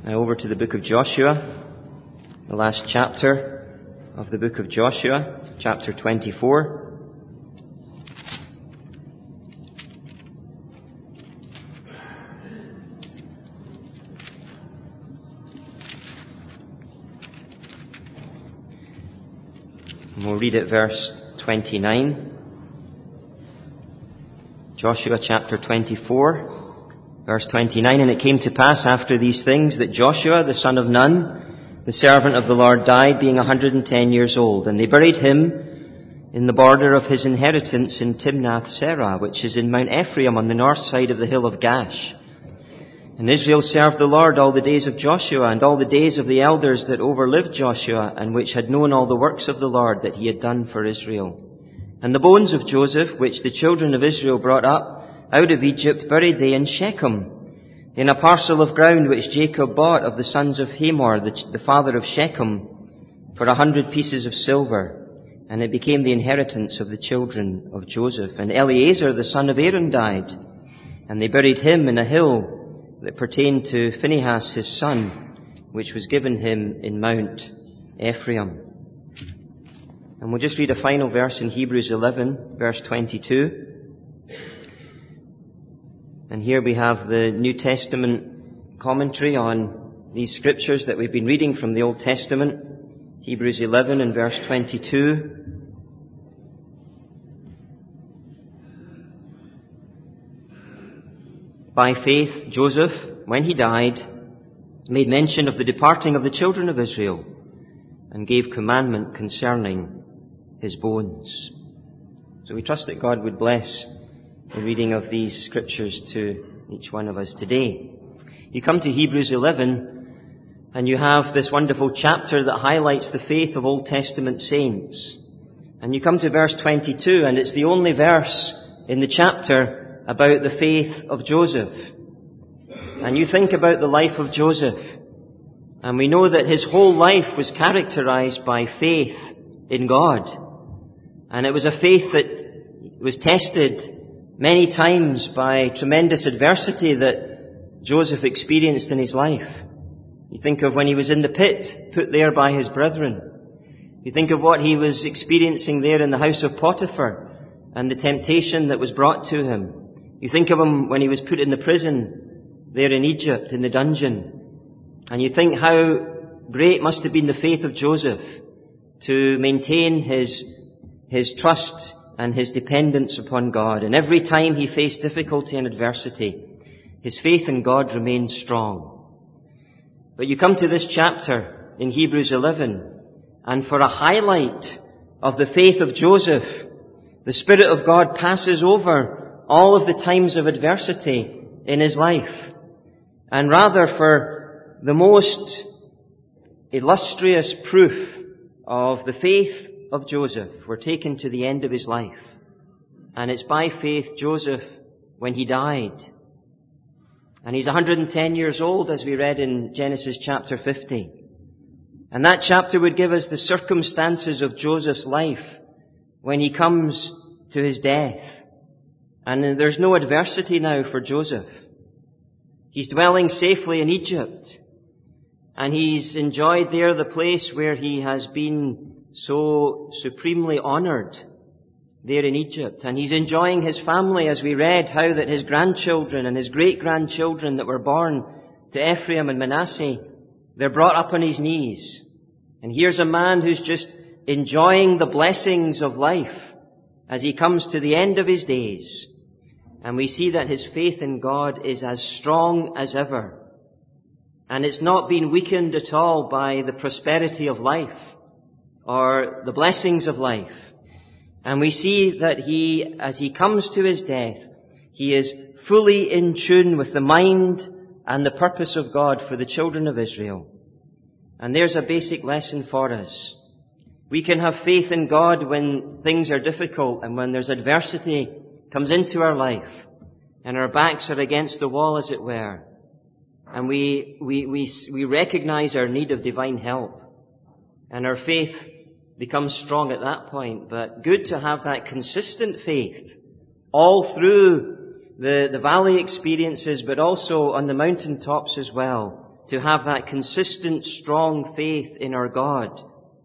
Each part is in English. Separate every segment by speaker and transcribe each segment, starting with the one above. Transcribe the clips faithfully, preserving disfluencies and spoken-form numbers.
Speaker 1: Now over to the book of Joshua, the last chapter of the book of Joshua, chapter twenty-four. And we'll read at verse twenty-nine. Joshua chapter twenty-four. Verse twenty-nine, and it came to pass after these things that Joshua, the son of Nun, the servant of the Lord, died, being a hundred and ten years old. And they buried him in the border of his inheritance in Timnath-serah, which is in Mount Ephraim on the north side of the hill of Gash. And Israel served the Lord all the days of Joshua, and all the days of the elders that overlived Joshua, and which had known all the works of the Lord that he had done for Israel. And the bones of Joseph, which the children of Israel brought up out of Egypt, buried they in Shechem, in a parcel of ground which Jacob bought of the sons of Hamor, the, the father of Shechem, for a hundred pieces of silver. And it became the inheritance of the children of Joseph. And Eleazar, the son of Aaron, died, and they buried him in a hill that pertained to Phinehas his son, which was given him in Mount Ephraim. And we'll just read a final verse in Hebrews eleven, verse twenty-two. And here we have the New Testament commentary on these scriptures that we've been reading from the Old Testament. Hebrews eleven and verse twenty-two. By faith, Joseph, when he died, made mention of the departing of the children of Israel, and gave commandment concerning his bones. So we trust that God would bless the reading of these scriptures to each one of us today. You come to Hebrews eleven, and you have this wonderful chapter that highlights the faith of Old Testament saints. And you come to verse twenty-two, and it's the only verse in the chapter about the faith of Joseph. And you think about the life of Joseph, and we know that his whole life was characterized by faith in God. And it was a faith that was tested many times by tremendous adversity that Joseph experienced in his life. You think of when he was in the pit, put there by his brethren. You think of what he was experiencing there in the house of Potiphar and the temptation that was brought to him. You think of him when he was put in the prison there in Egypt, in the dungeon. And you think how great must have been the faith of Joseph to maintain his, his trust and his dependence upon God. And every time he faced difficulty and adversity, his faith in God remained strong. But you come to this chapter in Hebrews eleven, and for a highlight of the faith of Joseph, the Spirit of God passes over all of the times of adversity in his life. And rather, for the most illustrious proof of the faith of Joseph, we're taken to the end of his life. And it's by faith Joseph, when he died. And he's one hundred and ten years old, as we read in Genesis chapter fifty. And that chapter would give us the circumstances of Joseph's life when he comes to his death. And there's no adversity now for Joseph. He's dwelling safely in Egypt. And he's enjoyed there the place where he has been so supremely honoured there in Egypt. And he's enjoying his family, as we read how that his grandchildren and his great-grandchildren that were born to Ephraim and Manasseh, they're brought up on his knees. And here's a man who's just enjoying the blessings of life as he comes to the end of his days. And we see that his faith in God is as strong as ever. And it's not been weakened at all by the prosperity of life or the blessings of life. And we see that he, as he comes to his death, he is fully in tune with the mind and the purpose of God for the children of Israel. And there's a basic lesson for us. We can have faith in God when things are difficult and when there's adversity comes into our life and our backs are against the wall, as it were. And we, we, we, we recognize our need of divine help. And our faith becomes strong at that point. But good to have that consistent faith all through the, the valley experiences, but also on the mountaintops as well, to have that consistent, strong faith in our God,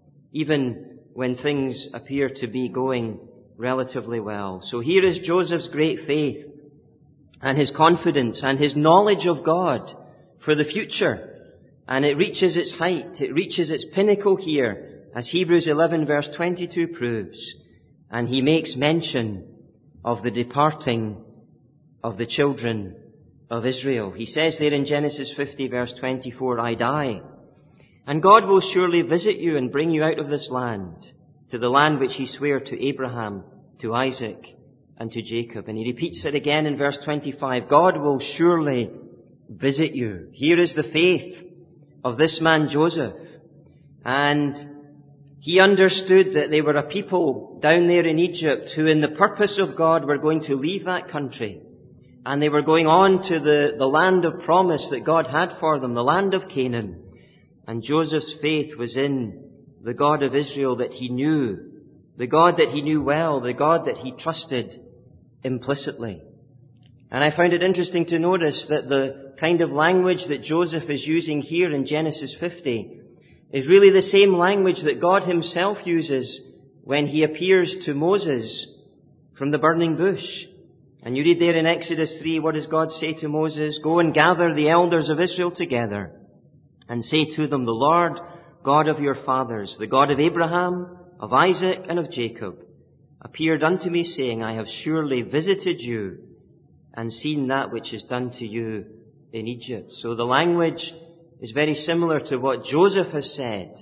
Speaker 1: even when things appear to be going relatively well. So here is Joseph's great faith and his confidence and his knowledge of God for the future. And it reaches its height, it reaches its pinnacle here, as Hebrews eleven verse twenty-two proves. And he makes mention of the departing of the children of Israel. He says there in Genesis fifty verse twenty-four, I die, and God will surely visit you and bring you out of this land, to the land which he sware to Abraham, to Isaac, and to Jacob. And he repeats it again in verse twenty-five, God will surely visit you. Here is the faith of this man Joseph. And he understood that they were a people down there in Egypt who in the purpose of God were going to leave that country. And they were going on to the, the land of promise that God had for them, the land of Canaan. And Joseph's faith was in the God of Israel that he knew, the God that he knew well, the God that he trusted implicitly. And I found it interesting to notice that the kind of language that Joseph is using here in Genesis fifty is really the same language that God himself uses when he appears to Moses from the burning bush. And you read there in Exodus three, what does God say to Moses? Go and gather the elders of Israel together and say to them, the Lord God of your fathers, the God of Abraham, of Isaac, and of Jacob, appeared unto me, saying, I have surely visited you and seen that which is done to you in Egypt. So the language is very similar to what Joseph has said.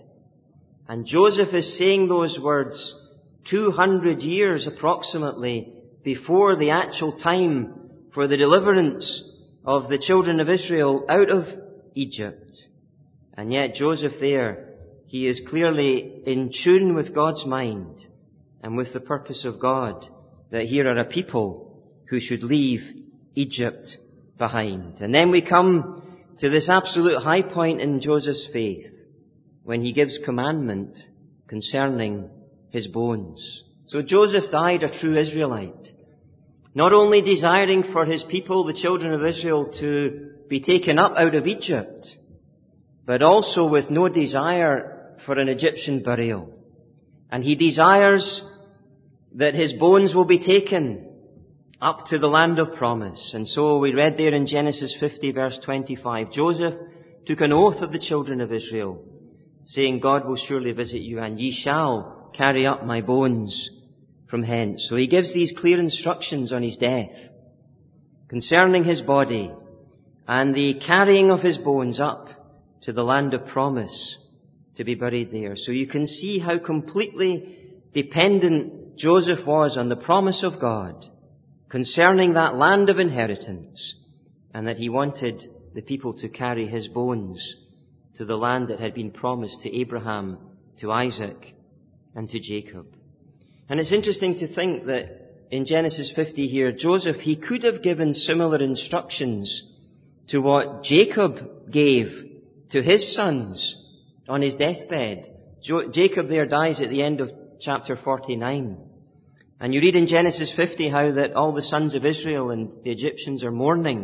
Speaker 1: And Joseph is saying those words two hundred years approximately before the actual time for the deliverance of the children of Israel out of Egypt. And yet Joseph there, he is clearly in tune with God's mind and with the purpose of God, that here are a people who should leave Egypt behind. And then we come to this absolute high point in Joseph's faith when he gives commandment concerning his bones. So Joseph died a true Israelite, not only desiring for his people, the children of Israel, to be taken up out of Egypt, but also with no desire for an Egyptian burial. And he desires that his bones will be taken up to the land of promise. And so we read there in Genesis fifty verse twenty-five, Joseph took an oath of the children of Israel, saying, God will surely visit you, and ye shall carry up my bones from hence. So he gives these clear instructions on his death concerning his body and the carrying of his bones up to the land of promise to be buried there. So you can see how completely dependent Joseph was on the promise of God concerning that land of inheritance, and that he wanted the people to carry his bones to the land that had been promised to Abraham, to Isaac, and to Jacob. And it's interesting to think that in Genesis fifty here, Joseph, he could have given similar instructions to what Jacob gave to his sons on his deathbed. Jo- Jacob there dies at the end of chapter forty-nine. And you read in Genesis fifty how that all the sons of Israel and the Egyptians are mourning.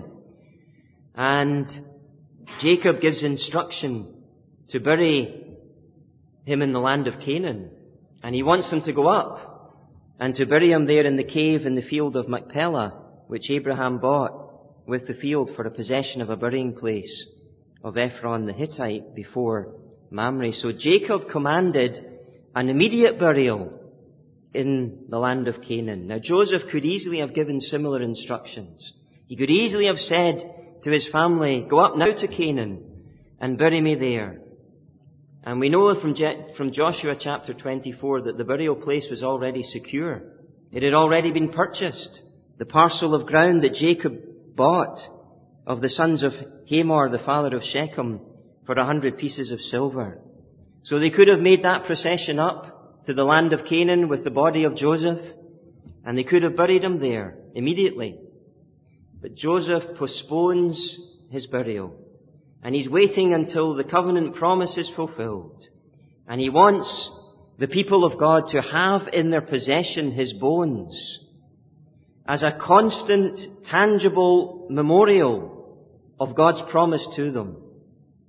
Speaker 1: And Jacob gives instruction to bury him in the land of Canaan. And he wants them to go up and to bury him there in the cave in the field of Machpelah, which Abraham bought with the field for a possession of a burying place of Ephron the Hittite before Mamre. So Jacob commanded an immediate burial in the land of Canaan. Now Joseph could easily have given similar instructions. He could easily have said to his family, go up now to Canaan and bury me there. And we know from, Je- from Joshua chapter twenty-four that the burial place was already secure. It had already been purchased. The parcel of ground that Jacob bought of the sons of Hamor, the father of Shechem, for a hundred pieces of silver. So they could have made that procession up to the land of Canaan with the body of Joseph, and they could have buried him there immediately. But Joseph postpones his burial, and he's waiting until the covenant promise is fulfilled. And he wants the people of God to have in their possession his bones as a constant, tangible memorial of God's promise to them.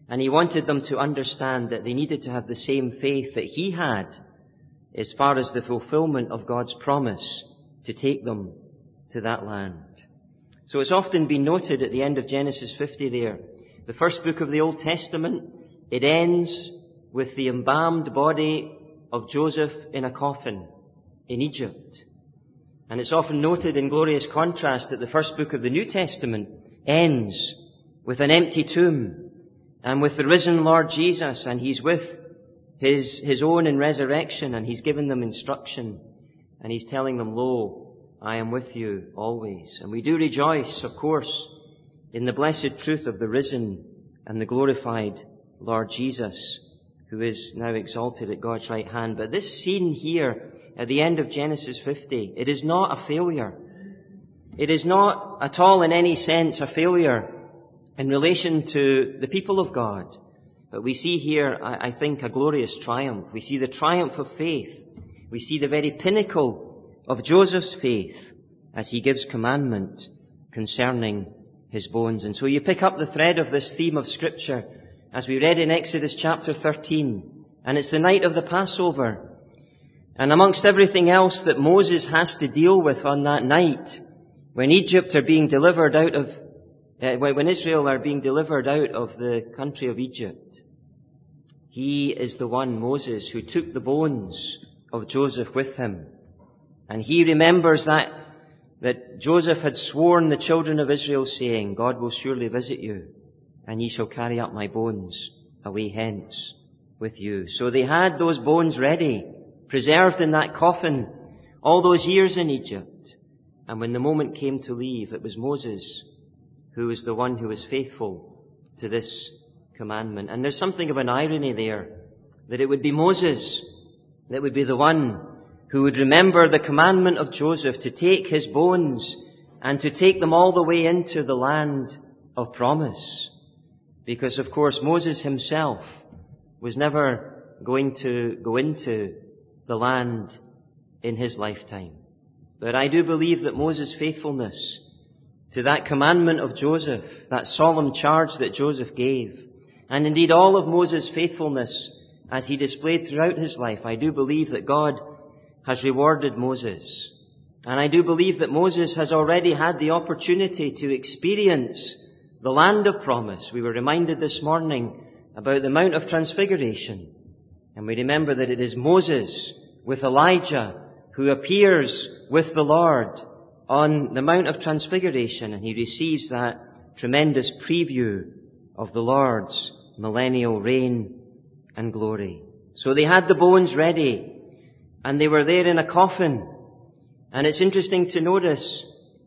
Speaker 1: And he wanted them to understand that they needed to have the same faith that he had as far as the fulfillment of God's promise to take them to that land. So it's often been noted at the end of Genesis fifty there, the first book of the Old Testament, it ends with the embalmed body of Joseph in a coffin in Egypt. And it's often noted in glorious contrast that the first book of the New Testament ends with an empty tomb and with the risen Lord Jesus, and he's with his, his own in resurrection, and he's given them instruction, and he's telling them, "Lo, I am with you always." And we do rejoice, of course, in the blessed truth of the risen and the glorified Lord Jesus, who is now exalted at God's right hand. But this scene here at the end of Genesis fifty, it is not a failure. It is not at all in any sense a failure in relation to the people of God. But we see here, I think, a glorious triumph. We see the triumph of faith. We see the very pinnacle of Joseph's faith as he gives commandment concerning his bones. And so you pick up the thread of this theme of Scripture as we read in Exodus chapter thirteen. And it's the night of the Passover. And amongst everything else that Moses has to deal with on that night, when Egypt are being delivered out of, uh, when Israel are being delivered out of the country of Egypt, he is the one, Moses, who took the bones of Joseph with him. And he remembers that, that Joseph had sworn the children of Israel, saying, "God will surely visit you, and ye shall carry up my bones away hence with you." So they had those bones ready, preserved in that coffin all those years in Egypt. And when the moment came to leave, it was Moses who was the one who was faithful to this commandment. And there's something of an irony there, that it would be Moses that would be the one who would remember the commandment of Joseph to take his bones and to take them all the way into the land of promise. Because, of course, Moses himself was never going to go into the land in his lifetime. But I do believe that Moses' faithfulness to that commandment of Joseph, that solemn charge that Joseph gave, and indeed all of Moses' faithfulness as he displayed throughout his life, I do believe that God has rewarded Moses. And I do believe that Moses has already had the opportunity to experience the land of promise. We were reminded this morning about the Mount of Transfiguration. And we remember that it is Moses with Elijah who appears with the Lord on the Mount of Transfiguration, and he receives that tremendous preview of the Lord's millennial reign and glory. So they had the bones ready, and they were there in a coffin. And it's interesting to notice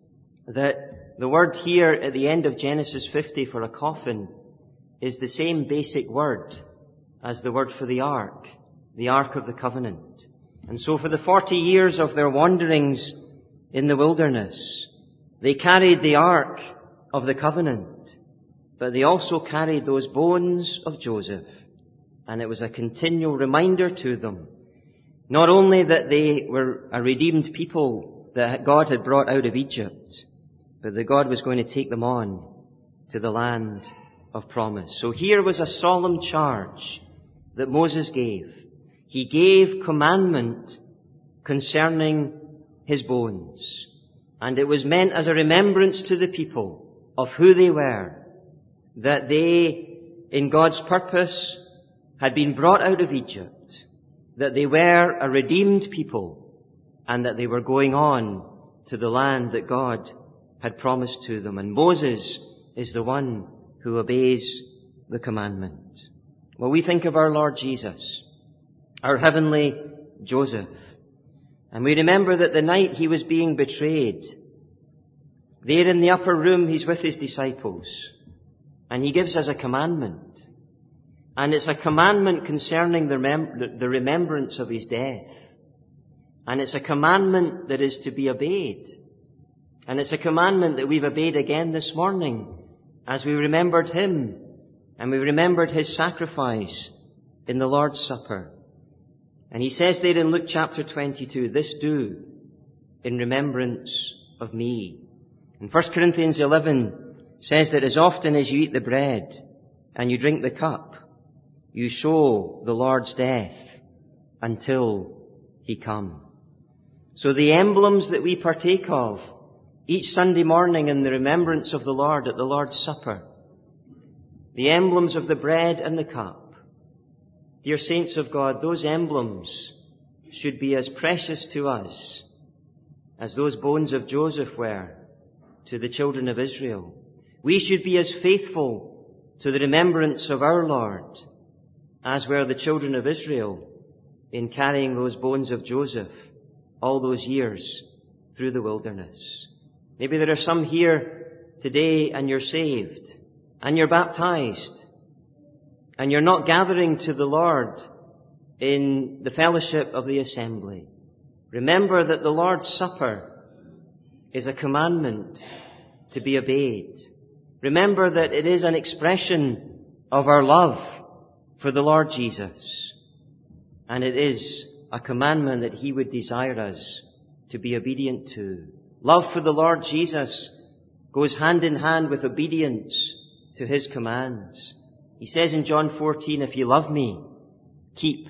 Speaker 1: that the word here at the end of Genesis fifty for a coffin is the same basic word as the word for the ark, the Ark of the Covenant. And so for the forty years of their wanderings in the wilderness, they carried the Ark of the Covenant, but they also carried those bones of Joseph. And it was a continual reminder to them, not only that they were a redeemed people that God had brought out of Egypt, but that God was going to take them on to the land of promise. So here was a solemn charge that Moses gave. He gave commandment concerning his bones. And it was meant as a remembrance to the people of who they were, that they, in God's purpose, had been brought out of Egypt, that they were a redeemed people, and that they were going on to the land that God had promised to them. And Moses is the one who obeys the commandment. Well, we think of our Lord Jesus, our heavenly Joseph, and we remember that the night he was being betrayed, there in the upper room he's with his disciples, and he gives us a commandment. And it's a commandment concerning the, rem- the remembrance of his death. And it's a commandment that is to be obeyed. And it's a commandment that we've obeyed again this morning as we remembered him and we remembered his sacrifice in the Lord's Supper. And he says there in Luke chapter twenty-two, "This do in remembrance of me." And First Corinthians eleven says that as often as you eat the bread and you drink the cup, you show the Lord's death until he come. So the emblems that we partake of each Sunday morning in the remembrance of the Lord at the Lord's Supper, the emblems of the bread and the cup, dear saints of God, those emblems should be as precious to us as those bones of Joseph were to the children of Israel. We should be as faithful to the remembrance of our Lord as were the children of Israel in carrying those bones of Joseph all those years through the wilderness. Maybe there are some here today and you're saved and you're baptized and you're not gathering to the Lord in the fellowship of the assembly. Remember that the Lord's Supper is a commandment to be obeyed. Remember that it is an expression of our love for the Lord Jesus. And it is a commandment that he would desire us to be obedient to. Love for the Lord Jesus goes hand in hand with obedience to his commands. He says in John fourteen, if you love me, keep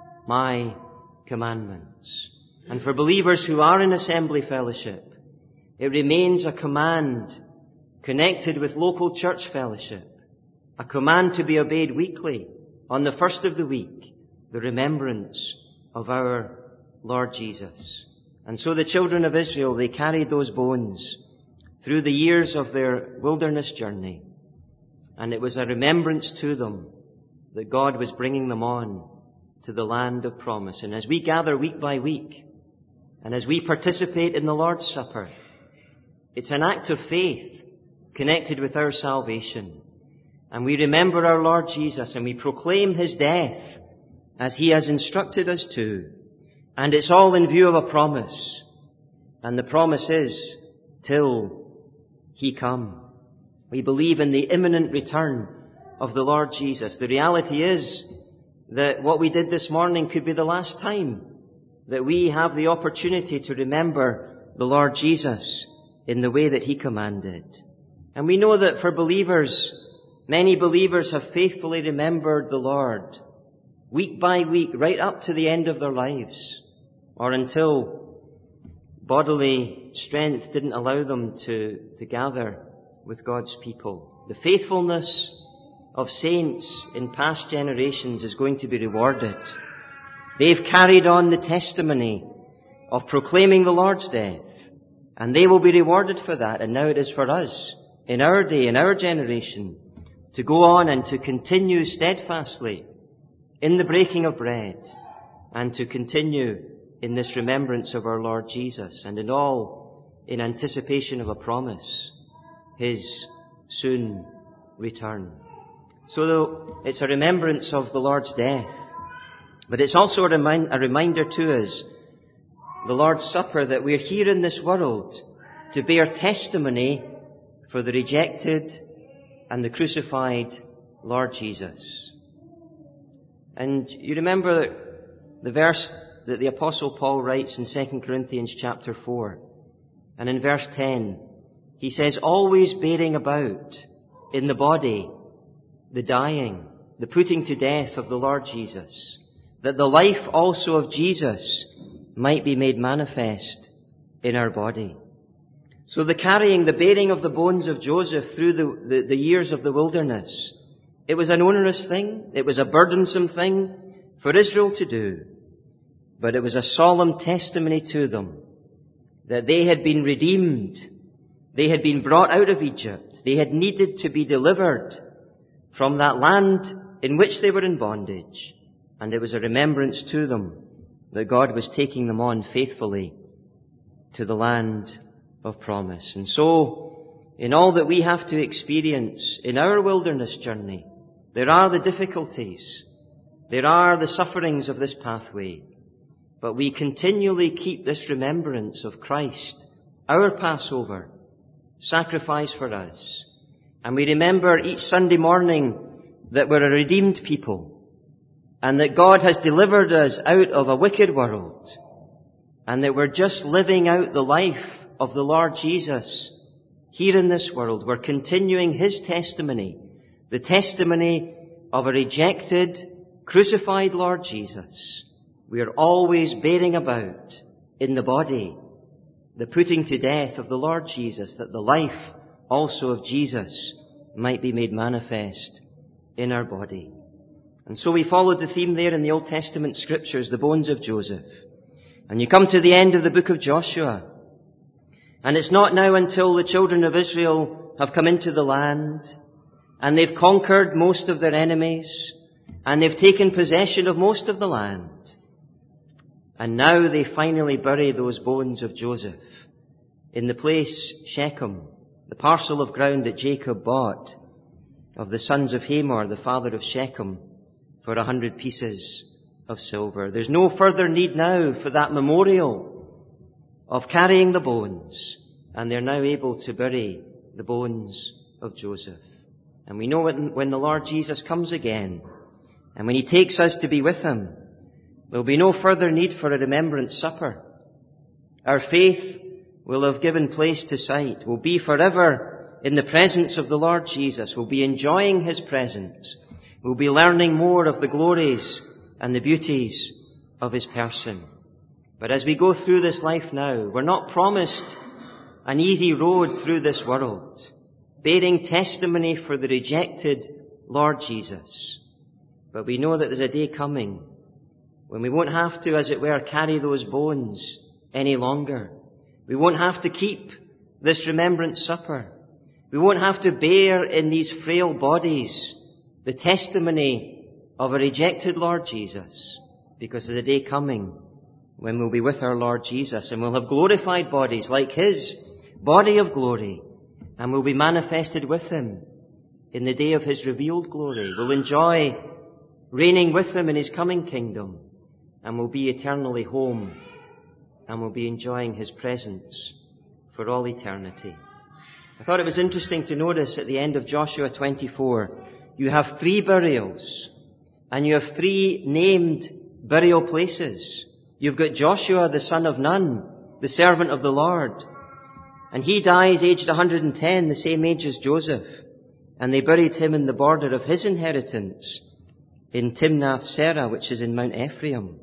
Speaker 1: my commandments. And for believers who are in assembly fellowship, it remains a command connected with local church fellowship, a command to be obeyed weekly on the first of the week, the remembrance of our Lord Jesus. And so the children of Israel, they carried those bones through the years of their wilderness journey. And it was a remembrance to them that God was bringing them on to the land of promise. And as we gather week by week, and as we participate in the Lord's Supper, it's an act of faith connected with our salvation. And we remember our Lord Jesus and we proclaim his death as he has instructed us to. And it's all in view of a promise. And the promise is, till he come. We believe in the imminent return of the Lord Jesus. The reality is that what we did this morning could be the last time that we have the opportunity to remember the Lord Jesus in the way that he commanded. And we know that for believers, many believers have faithfully remembered the Lord week by week, right up to the end of their lives, or until bodily strength didn't allow them to, to gather with God's people. The faithfulness of saints in past generations is going to be rewarded. They've carried on the testimony of proclaiming the Lord's death, and they will be rewarded for that. And now it is for us, in our day, in our generation, to go on and to continue steadfastly in the breaking of bread, and to continue in this remembrance of our Lord Jesus, and in all in anticipation of a promise, his soon return. So it's a remembrance of the Lord's death, but it's also a, remind, a reminder to us, the Lord's Supper, that we're here in this world to bear testimony for the rejected and the crucified Lord Jesus. And you remember the verse that the Apostle Paul writes in Second Corinthians chapter four. And in verse ten, he says, always bearing about in the body the dying, the putting to death of the Lord Jesus, that the life also of Jesus might be made manifest in our body. So the carrying, the bearing of the bones of Joseph through the, the, the years of the wilderness, it was an onerous thing. It was a burdensome thing for Israel to do. But it was a solemn testimony to them that they had been redeemed. They had been brought out of Egypt. They had needed to be delivered from that land in which they were in bondage. And it was a remembrance to them that God was taking them on faithfully to the land of promise. And so, in all that we have to experience in our wilderness journey, there are the difficulties, there are the sufferings of this pathway, but we continually keep this remembrance of Christ, our Passover, sacrifice for us. And we remember each Sunday morning that we're a redeemed people, and that God has delivered us out of a wicked world, and that we're just living out the life of the Lord Jesus here in this world. We're continuing his testimony the testimony of a rejected, crucified Lord Jesus, we are always bearing about in the body the putting to death of the Lord Jesus, that the life also of Jesus might be made manifest in our body. And so we followed the theme there in the Old Testament scriptures, the bones of Joseph. And you come to the end of the book of Joshua. And it's not now until the children of Israel have come into the land and they've conquered most of their enemies and they've taken possession of most of the land. And now they finally bury those bones of Joseph in the place Shechem, the parcel of ground that Jacob bought of the sons of Hamor, the father of Shechem, for a hundred pieces of silver. There's no further need now for that memorial of carrying the bones, and they're now able to bury the bones of Joseph. And we know when, when the Lord Jesus comes again, and when He takes us to be with Him, there'll be no further need for a remembrance supper. Our faith will have given place to sight. We'll be forever in the presence of the Lord Jesus. We'll be enjoying His presence. We'll be learning more of the glories and the beauties of His person. But as we go through this life now, we're not promised an easy road through this world, bearing testimony for the rejected Lord Jesus. But we know that there's a day coming when we won't have to, as it were, carry those bones any longer. We won't have to keep this remembrance supper. We won't have to bear in these frail bodies the testimony of a rejected Lord Jesus, because there's a day coming when we'll be with our Lord Jesus and we'll have glorified bodies like His body of glory, and we'll be manifested with Him in the day of His revealed glory. We'll enjoy reigning with Him in His coming kingdom, and we'll be eternally home, and we'll be enjoying His presence for all eternity. I thought it was interesting to notice at the end of Joshua twenty-four, you have three burials, and you have three named burial places. You've got Joshua, the son of Nun, the servant of the Lord, and he dies aged one hundred ten, the same age as Joseph, and they buried him in the border of his inheritance in Timnath-Serah, which is in Mount Ephraim.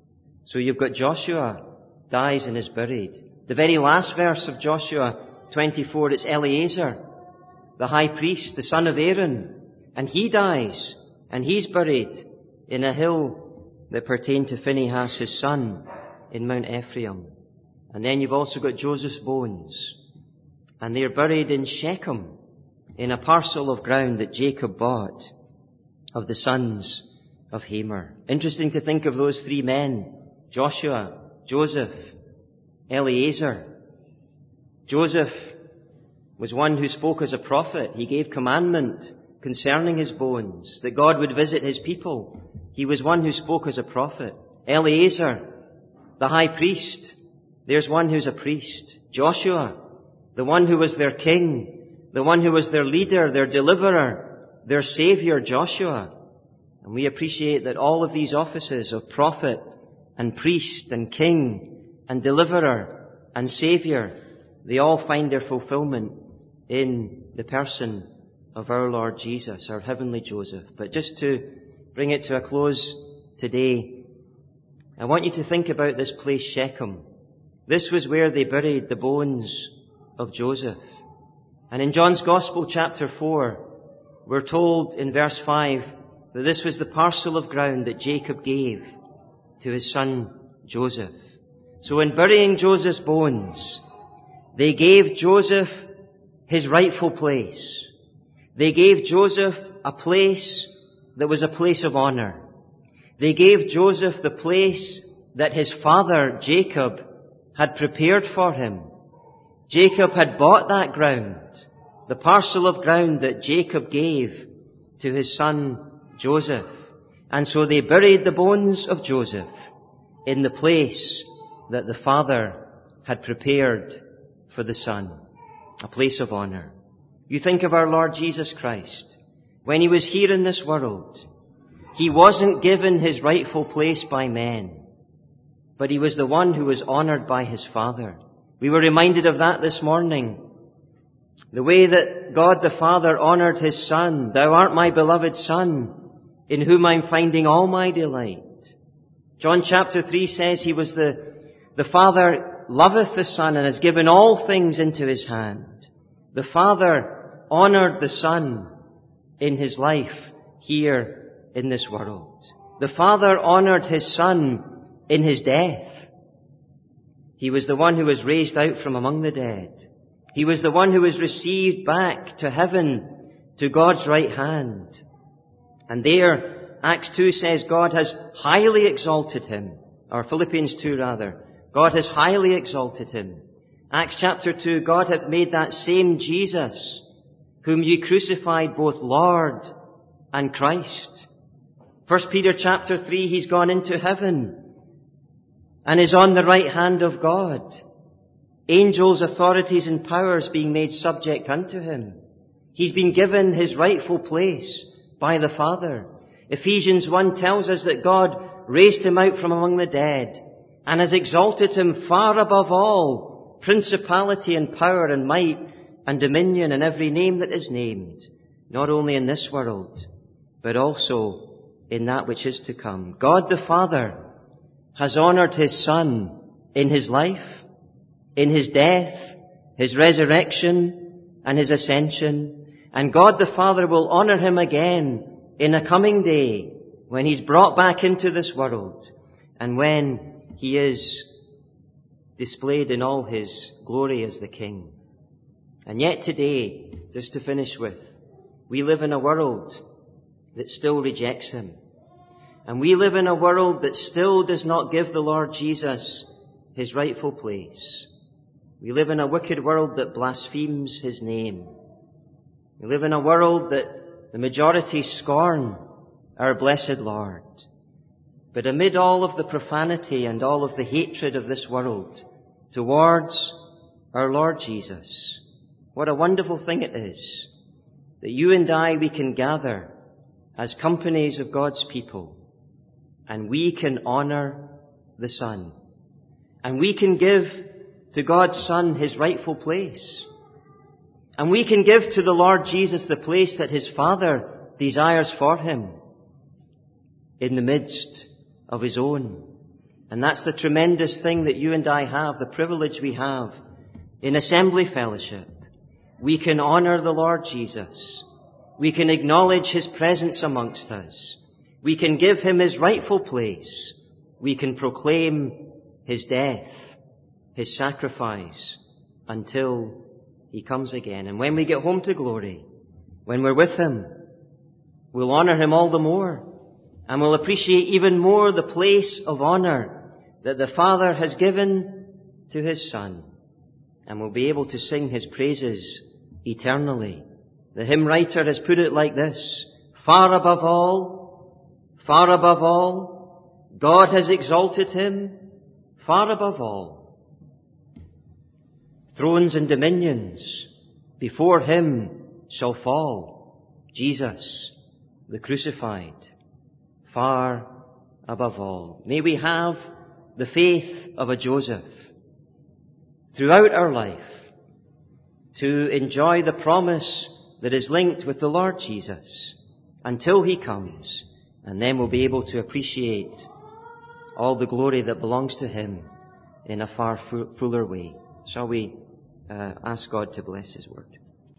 Speaker 1: So you've got Joshua dies and is buried. The very last verse of Joshua twenty-four, it's Eleazar, the high priest, the son of Aaron, and he dies, and he's buried in a hill that pertained to Phinehas, his son, in Mount Ephraim. And then you've also got Joseph's bones, and they're buried in Shechem, in a parcel of ground that Jacob bought of the sons of Hamor. Interesting to think of those three men, Joshua, Joseph, Eleazar. Joseph was one who spoke as a prophet. He gave commandment concerning his bones, that God would visit his people. He was one who spoke as a prophet. Eleazar, the high priest, there's one who's a priest. Joshua, the one who was their king, the one who was their leader, their deliverer, their savior, Joshua. And we appreciate that all of these offices of prophet and priest and king and deliverer and savior, they all find their fulfillment in the person of our Lord Jesus, our heavenly Joseph. But just to bring it to a close today, I want you to think about this place, Shechem. This was where they buried the bones of Joseph. And in John's Gospel, chapter four, we're told in verse five that this was the parcel of ground that Jacob gave to his son Joseph. So in burying Joseph's bones, they gave Joseph his rightful place. They gave Joseph a place that was a place of honor. They gave Joseph the place that his father Jacob had prepared for him. Jacob had bought that ground, the parcel of ground that Jacob gave to his son Joseph. And so they buried the bones of Joseph in the place that the father had prepared for the son, a place of honor. You think of our Lord Jesus Christ. When he was here in this world, he wasn't given his rightful place by men, but he was the one who was honored by his Father. We were reminded of that this morning The way that God the Father honoured his Son, "Thou art my beloved Son, in whom I'm finding all my delight." John chapter three says he was the, the Father loveth the Son and has given all things into his hand. The Father honoured the Son in his life here in this world. The Father honoured his Son in his death. He was the one who was raised out from among the dead. He was the one who was received back to heaven, to God's right hand. And there, Acts two says God has highly exalted him, or Philippians two rather. God has highly exalted him. Acts chapter two, God hath made that same Jesus, whom ye crucified, both Lord and Christ. First Peter chapter three, he's gone into heaven and is on the right hand of God. Angels, authorities and powers being made subject unto him. He's been given his rightful place by the Father. Ephesians one tells us that God raised him out from among the dead and has exalted him far above all principality and power and might and dominion and every name that is named, not only in this world, but also in that which is to come. God the Father has honoured his Son in his life, in his death, his resurrection, and his ascension. And God the Father will honour him again in a coming day when he's brought back into this world and when he is displayed in all his glory as the King. And yet today, just to finish with, we live in a world that still rejects him. And we live in a world that still does not give the Lord Jesus his rightful place. We live in a wicked world that blasphemes his name. We live in a world that the majority scorn our blessed Lord. But amid all of the profanity and all of the hatred of this world towards our Lord Jesus, what a wonderful thing it is that you and I, we can gather as companies of God's people and we can honour the Son. And we can give to God's Son his rightful place. And we can give to the Lord Jesus the place that his Father desires for him in the midst of his own. And that's the tremendous thing that you and I have, the privilege we have in assembly fellowship. We can honour the Lord Jesus. We can acknowledge his presence amongst us. We can give him his rightful place. We can proclaim his death, his sacrifice, until he comes again. And when we get home to glory, when we're with him, we'll honour him all the more. And we'll appreciate even more the place of honour that the Father has given to his Son. And we'll be able to sing his praises eternally. The hymn writer has put it like this: far above all, far above all, God has exalted him, far above all. Thrones and dominions before him shall fall. Jesus, the crucified, far above all. May we have the faith of a Joseph throughout our life to enjoy the promise that is linked with the Lord Jesus until he comes, and then we'll be able to appreciate all the glory that belongs to him in a far fuller way. Shall we uh, ask God to bless his word?